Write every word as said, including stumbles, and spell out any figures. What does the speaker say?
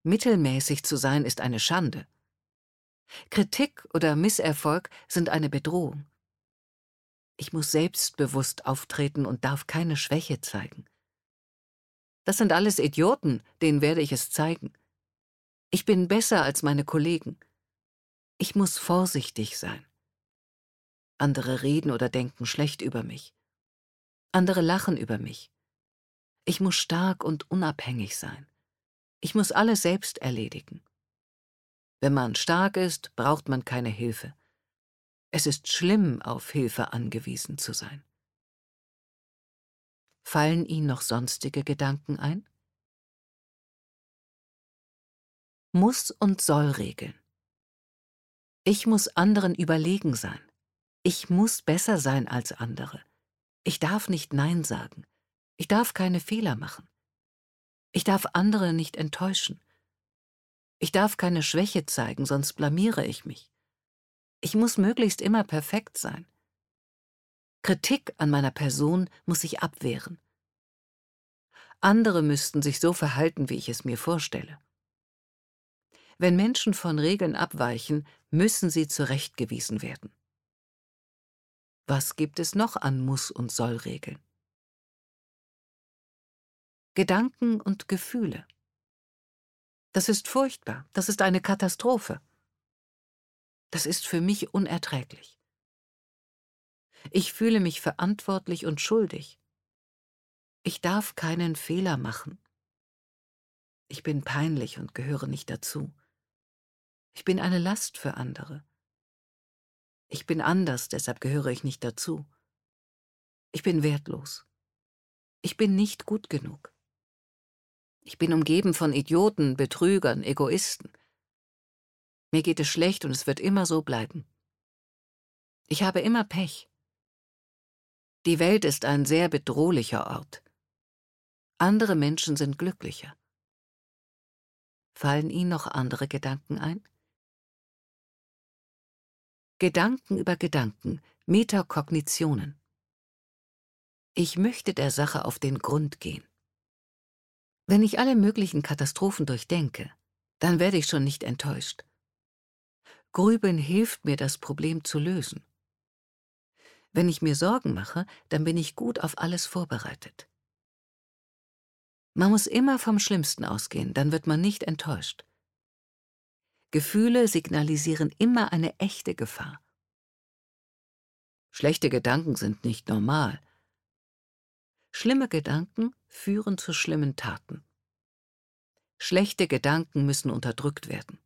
Mittelmäßig zu sein ist eine Schande. Kritik oder Misserfolg sind eine Bedrohung. Ich muss selbstbewusst auftreten und darf keine Schwäche zeigen. Das sind alles Idioten, denen werde ich es zeigen. Ich bin besser als meine Kollegen. Ich muss vorsichtig sein. Andere reden oder denken schlecht über mich. Andere lachen über mich. Ich muss stark und unabhängig sein. Ich muss alles selbst erledigen. Wenn man stark ist, braucht man keine Hilfe. Es ist schlimm, auf Hilfe angewiesen zu sein. Fallen Ihnen noch sonstige Gedanken ein? Muss und soll Regeln. Ich muss anderen überlegen sein. Ich muss besser sein als andere. Ich darf nicht Nein sagen. Ich darf keine Fehler machen. Ich darf andere nicht enttäuschen. Ich darf keine Schwäche zeigen, sonst blamiere ich mich. Ich muss möglichst immer perfekt sein. Kritik an meiner Person muss ich abwehren. Andere müssten sich so verhalten, wie ich es mir vorstelle. Wenn Menschen von Regeln abweichen, müssen sie zurechtgewiesen werden. Was gibt es noch an Muss- und Soll-Regeln? Gedanken und Gefühle. Das ist furchtbar, das ist eine Katastrophe. Das ist für mich unerträglich. Ich fühle mich verantwortlich und schuldig. Ich darf keinen Fehler machen. Ich bin peinlich und gehöre nicht dazu. Ich bin eine Last für andere. Ich bin anders, deshalb gehöre ich nicht dazu. Ich bin wertlos. Ich bin nicht gut genug. Ich bin umgeben von Idioten, Betrügern, Egoisten. Mir geht es schlecht und es wird immer so bleiben. Ich habe immer Pech. Die Welt ist ein sehr bedrohlicher Ort. Andere Menschen sind glücklicher. Fallen Ihnen noch andere Gedanken ein? Gedanken über Gedanken, Metakognitionen. Ich möchte der Sache auf den Grund gehen. Wenn ich alle möglichen Katastrophen durchdenke, dann werde ich schon nicht enttäuscht. Grübeln hilft mir, das Problem zu lösen. Wenn ich mir Sorgen mache, dann bin ich gut auf alles vorbereitet. Man muss immer vom Schlimmsten ausgehen, dann wird man nicht enttäuscht. Gefühle signalisieren immer eine echte Gefahr. Schlechte Gedanken sind nicht normal. Schlimme Gedanken führen zu schlimmen Taten. Schlechte Gedanken müssen unterdrückt werden.